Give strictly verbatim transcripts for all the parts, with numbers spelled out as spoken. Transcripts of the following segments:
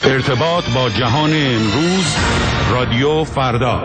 ارتباط با جهان امروز، رادیو فردا.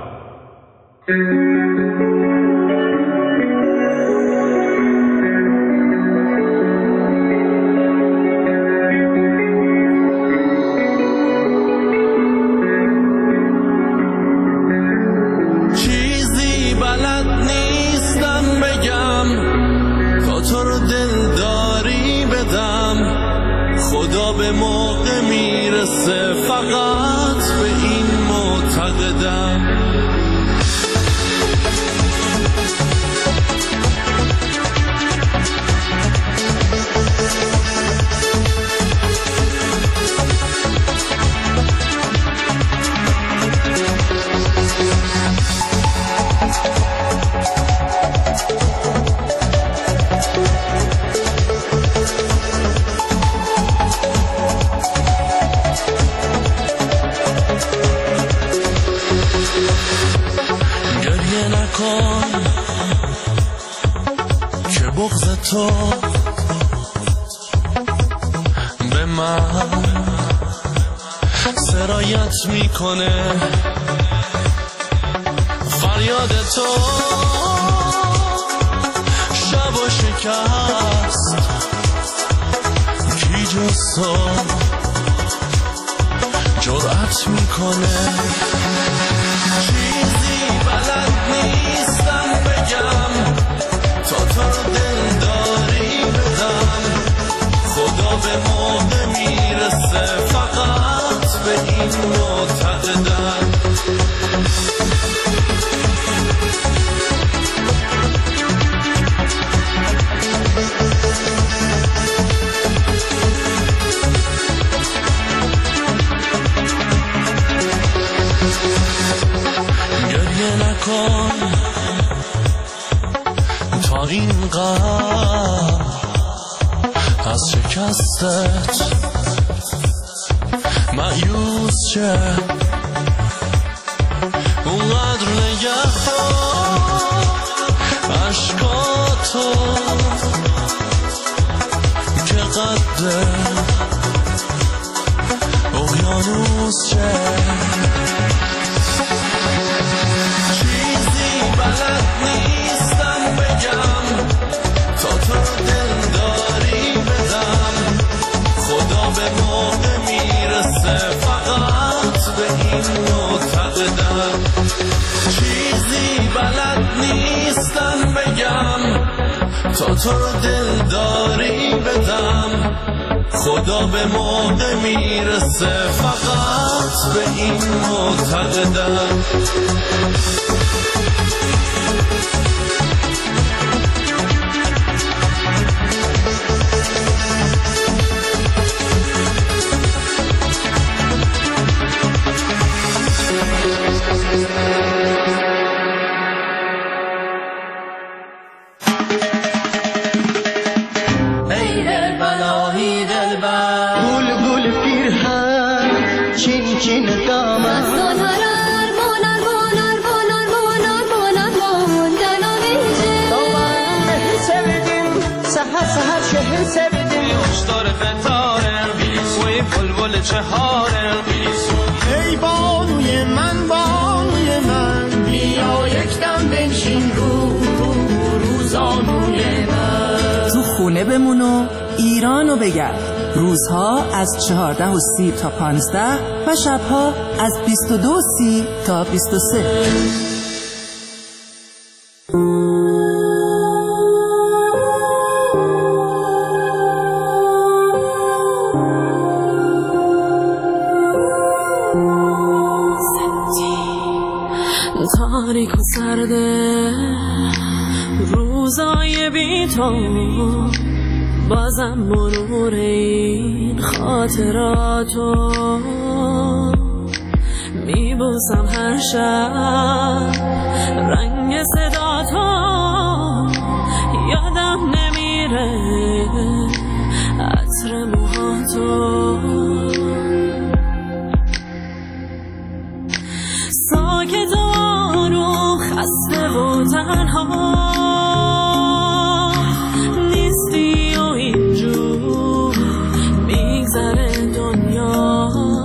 چیزی بلد نیستم بگم تا تو رو دل داری بدم، خدا به موقع میرسه فقط به این معتقدم. گریه نکن که بغض تو به من سرایت میکنه، فریاد تو شب و شکست کی جز تو جرأت میکنه. چیزی بلد نیستم بگم تا تو رو دل داری بدم، خدا به موقع میرسه فقط به این معتقدم. گریه نکن تا این قلب از شکستت مایوس شه، اونقدر نگه دار عشقاتو که قد اقیانوس شه. چیزی بلد نیستم بگم تا تو رو دل داری بدم، خدا به موقع میرسه فقط به این معتقدم. چیزی بلد نیستم بگم تا تو رو دل داری بدم، خدا به موقع میرسه فقط به این معتقدم. چهارم ای بانوی من بانوی من، بیا یک دم بنشین رو روزانوی من. تو خونه بمون و ایرانو بگرد. روزها از چهارده و سی تا پانزده و شبها از بیست و دو و سی تا بیست و سه. تاریک و سرده روزای بی تو، بازم مرور این خاطراتو میبوسم هر شب رنگ صدا تو، یادم نمیره عطر موهاتو. ساکت و خسته و تنها نیستی و اینجور میگذره دنیا.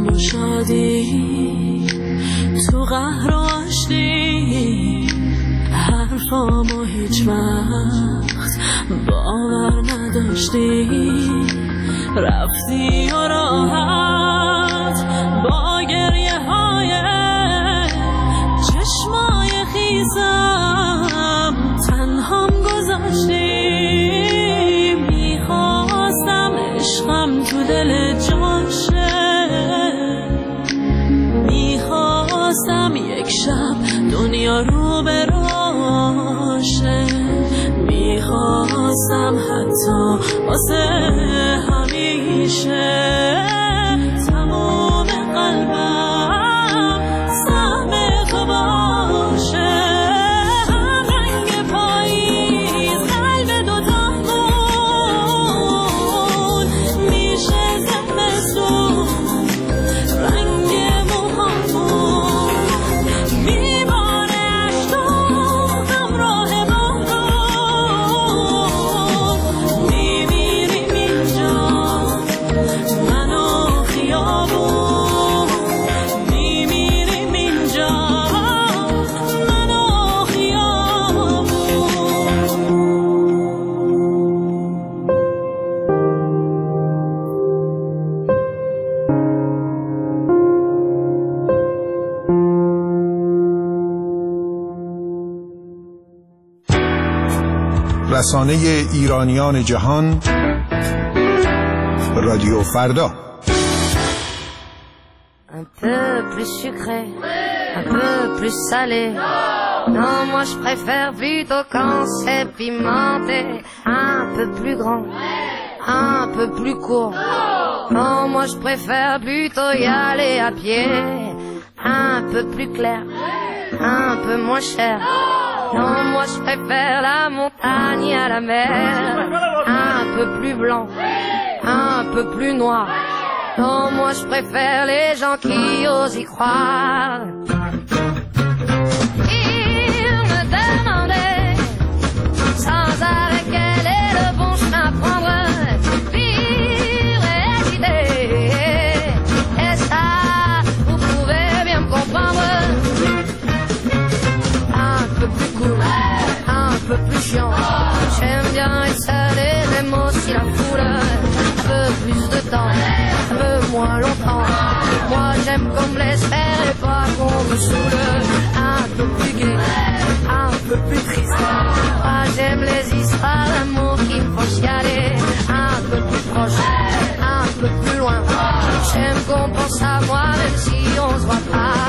با شادی تو قهر و آشتی حرفامو هیچ وقت باور نداشتی رفتی و راحت با گریه های چشمای خیزم تنهام گذاشتی میخواستم عشقم تو دل جاشه میخواستم یک شب دنیا رو براشه میخواستم حتی واسه همیشه تمام قلبم سهم تو باشه هم رنگ پاییز قلب دوتامون میشه زمستون رنگ موهامون میباره اشکام همراه بارون میمیریم اینجا من و خیابون میمیریم اینجا من و خیابون رسانه ایرانیان جهان رادیو فردا. Un peu plus sucré, un peu plus salé. Non, moi je préfère plutôt quand c'est pimenté. Un peu plus grand, un peu plus court. Non, moi je préfère plutôt y aller à pied. Un peu plus clair, un peu moins cher. Non, moi je préfère la montagne à la mer. Un peu plus blanc, un peu plus noir. Non, moi je préfère les gens qui osent y croire. Il me demandait sans arrêt quel est le bon chemin à prendre. Vivre et hésiter. Et ça, vous pouvez bien me comprendre. Un peu plus cool, un peu plus chiant. J'aime bien être seul et j'aime aussi la foule. Un peu plus de temps, un peu moins longtemps. Moi j'aime qu'on me laisse faire et pas qu'on me saoule. Un peu plus gai, un peu plus triste. Moi j'aime les histoires d'amour qui me font chialer. Un peu plus proche, un peu plus loin. J'aime qu'on pense à moi même si on se voit pas.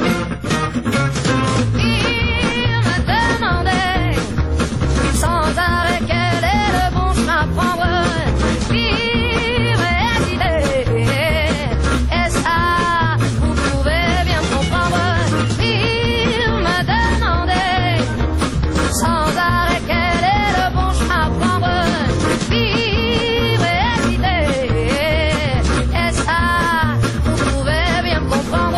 Il me demandait sans arrêt quel est le bon chemin à prendre. Vivre et hésiter. Et ça, vous pouvez bien me comprendre. Il me demandait sans arrêt quel est le bon chemin à prendre. Vivre et hésiter. Et ça, vous pouvez bien me comprendre.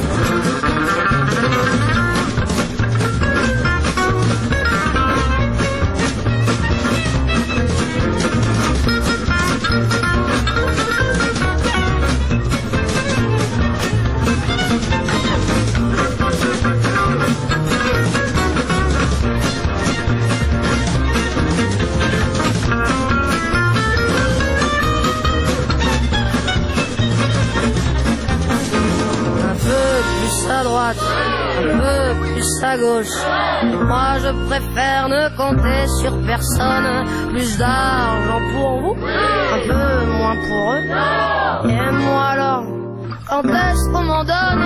Un peu plus à droite, un peu plus à gauche. Moi je préfère ne compter sur personne. Plus d'argent pour vous, un peu moins pour eux. Et moi alors, quand est-ce qu'on m'en donne?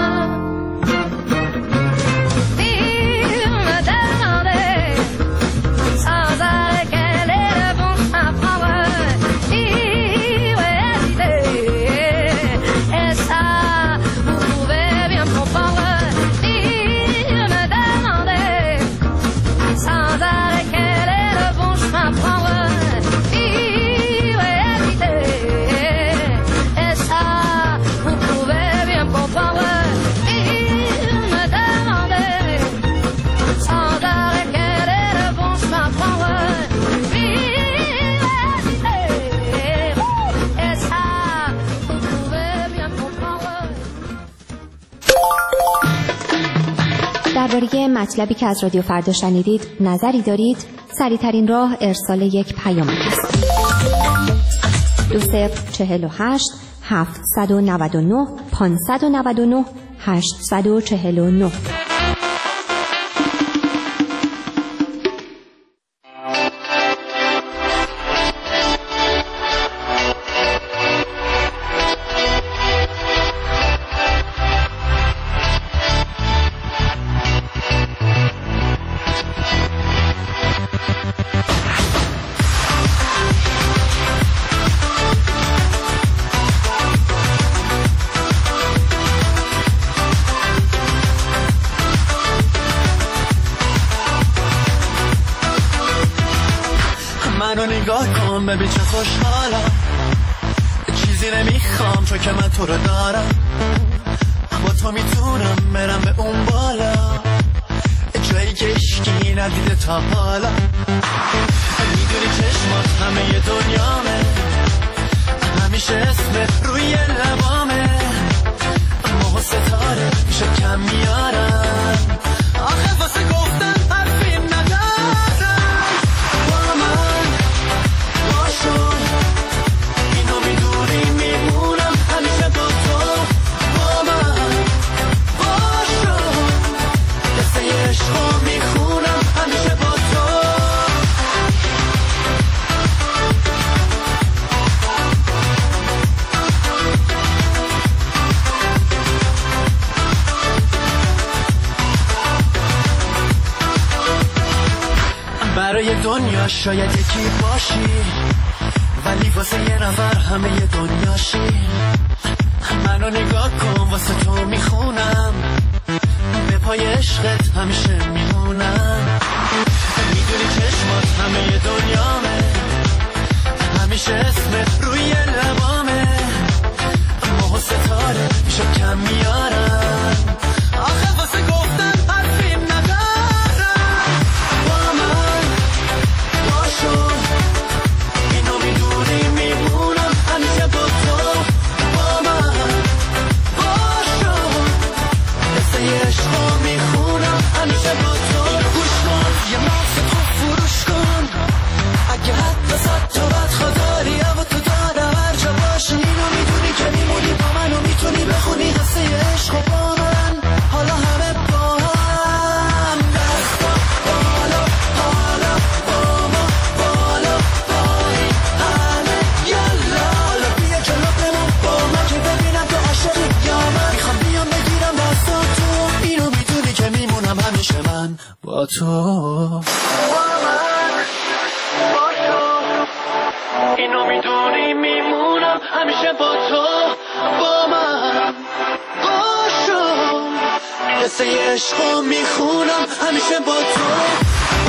Il me demandait sans arrêt quel est le bon chemin à prendre. Vivre et hésiter. Et ça, vous pouvez bien me comprendre. Il me demandait sans arrêt quel est le bon chemin à prendre. Vivre et hésiter. Et ça, vous pouvez bien me comprendre. درباره مطلبی که از رادیو فردا شنیدید نظری دارید؟ سریع‌ترین راه ارسال یک پیام است. دو صفر چهل و هشت هفتصد و نود و نه پانصد و نود و نه هشتصد و چهل و نه. منو نگاه کن ببین چه خوشحالم، چیزی نمیخوام چون که من تو رو دارم. با تو میتونم برم به اون بالا، جایی که اشکی ندیده تا حالا. میدونی چشمات همه ی دنیامه، همیشه اسمت روی لبامه. ماه و ستاره میشه کم میارم، آخه واسه گفتن حرفی ندارم. با من باشو، اینو میدونی میمونم همیشه با تو. با من باشو، قصه عشقو میخونم همیشه با تو. برای دنیا شاید یکی باشی، ولی واسه یه نفر همه ی دنیاشی. منو نگاه کن واسه تو میخونم، به پای عشقت همیشه میمونم. میدونی چشمات همه ی دنیامه، همیشه اسمت روی لبامه. ماه و ستاره میشه کم میارم، آخه واسه گفتن حرفی ندارم. با من باشو، اینو میدونی میمونم همیشه با تو. با من باشو، قصه عشقو میخونم همیشه با تو. گوش کن یه ماسه تو فروش کن، اگه حتی صد تا بدخوا داری اما تو دارم هر جا باشی. اینو میدونی که میمونی با من و میتونی بخونی قصه عشقو با من. حالا همه با هم دستا بالا، حالا با ما بالا بایی همه. یالا حالا بیا جلو بمون با من که ببینم تو عاشقی یا من. میخوام بیام بگیرم دستا تو، اینو میدونی که میمونم همیشه من با تو. اینو میدونی میمونم همیشه با تو. با من باشو، قصه عشقو میخونم همیشه با تو.